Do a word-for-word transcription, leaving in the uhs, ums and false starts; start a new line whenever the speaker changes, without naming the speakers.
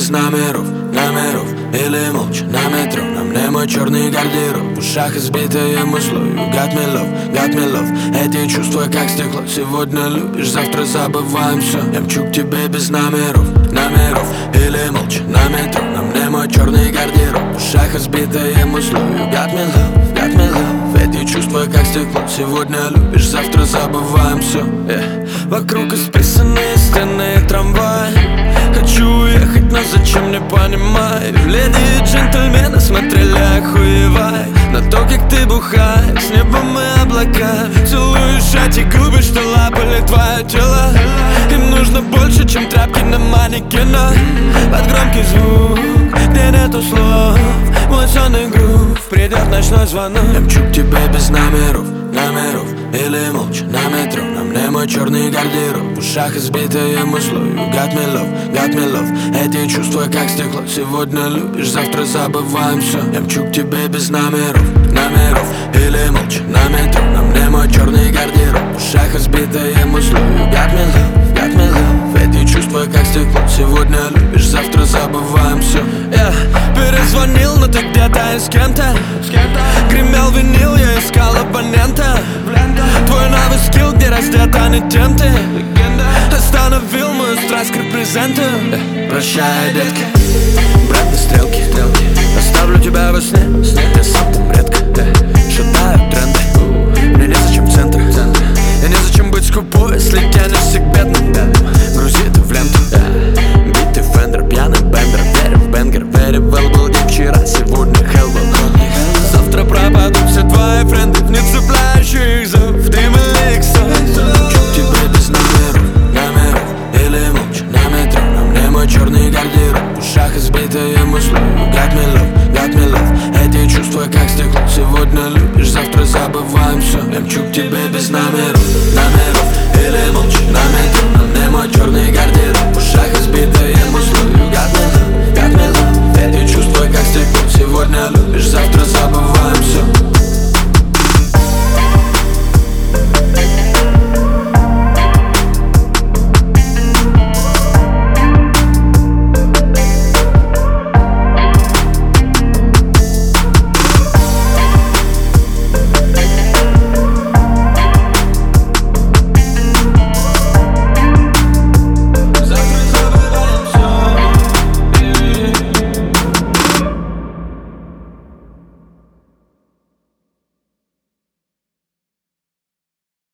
без номеров, номеров или молча на метро. На мне мой черный гардероб, в ушах избитое музло. You got me love, got me love. Эти чувства как стекло. Сегодня любишь, завтра забываем все. Я мчу к тебе без номеров, номеров или молча на метро. На мне мой черный гардероб, в ушах избитое музло. You got me love, got me love. Эти чувства как стекло. Сегодня любишь, завтра забываем все. yeah. Вокруг исписанные стены и трамвай. Хочу уехать, но зачем, не понимаю. Леди и джентльмены смотрели, охуевай на то, как ты бухаешь, с небом и облака. Целуешь эти губы, что лапали твое тело. Им нужно больше, чем тряпки на манекенах. Под громкий звук, где нету слов, мой сонный грув, придет ночной звонок. Я мчу к тебе без номеров, номеров или молча на метро. На мне мой черный гардероб, в ушах избитое музло. You got me love, got me love. Эти чувства как стекло. Сегодня любишь, завтра забываем все. Я мчу к тебе без номеров, номеров или молча на метро. На мне мой черный гардероб, в ушах избитое музло. You got me love, got me love. Эти чувства как стекло. Сегодня любишь, завтра забываем все. Я перезвонил, но ты где-то и с кем-то. Гремел винил, я искал абонента. Твой новый скилл, где раздета не тем ты. Остановил мою страсть к репрезенту. Прощай, детка, братные стрелки, стрелки. Оставлю тебя во сне, сне. Я сам там редко шатаю тренды. Мне незачем центр, я незачем быть скупой, если тянешься к бедным. Грузи ты в ленту, битый фендер, пьяный бендер. Верю в бенгер, very well был день вчера, сегодня hell will. Завтра пропадут все твои френды, не цепляющих зов, дым и иксов. Мчу к тебе без номеров, номеров или молча на метро. На мне мой черный гардероб, в ушах избитое музло. You got me love, got me love. Эти чувства как стекло. Сегодня любишь, завтра забываем все. Я мчу к тебе без номеров.